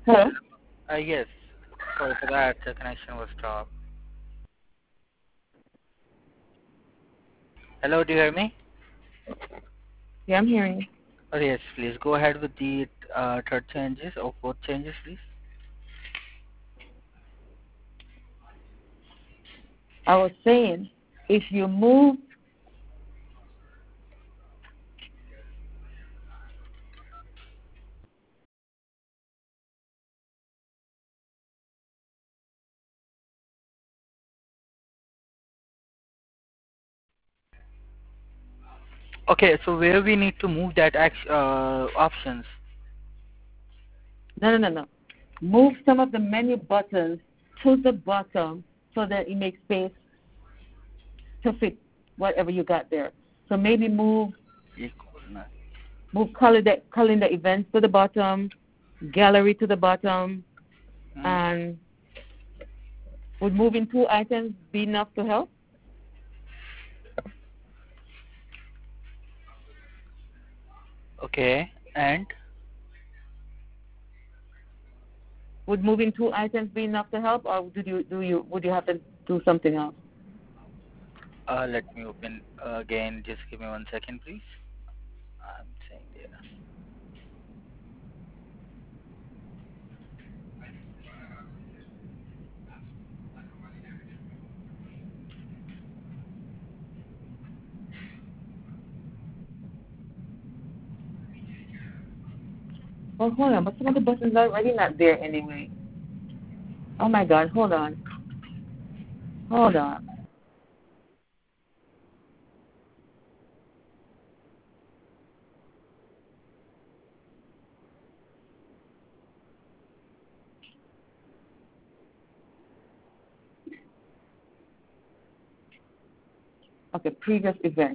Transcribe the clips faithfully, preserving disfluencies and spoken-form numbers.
Hello? Uh, yes. Sorry for that. The connection was dropped. Hello, do you hear me? Yeah, I'm hearing you. Oh, yes, please go ahead with the uh, third changes or fourth changes, please. I was saying, if you move, Okay, so where we need to move that act- uh, options. no, no, no, no. Move some of the menu buttons to the bottom so that it makes space to fit whatever you got there. So maybe move Equal. No. move calendar, calendar events to the bottom, gallery to the bottom, Mm. and would moving two items be enough to help? Okay, and Would moving two items be enough to help, or do you do you would you have to do something else? uh, let me open uh, again. Just give me one second, please. I'm saying there. Oh, hold on, but some of the buttons are already not there anyway. Oh my God, hold on, hold on. Okay, previous event.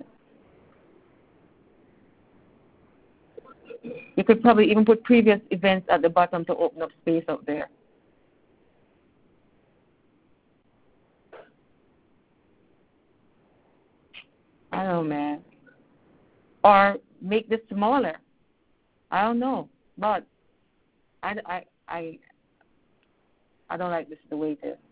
You could probably even put previous events at the bottom to open up space out there. I don't know, man. Or make this smaller. I don't know, but I, I, I, I don't like this the way it is.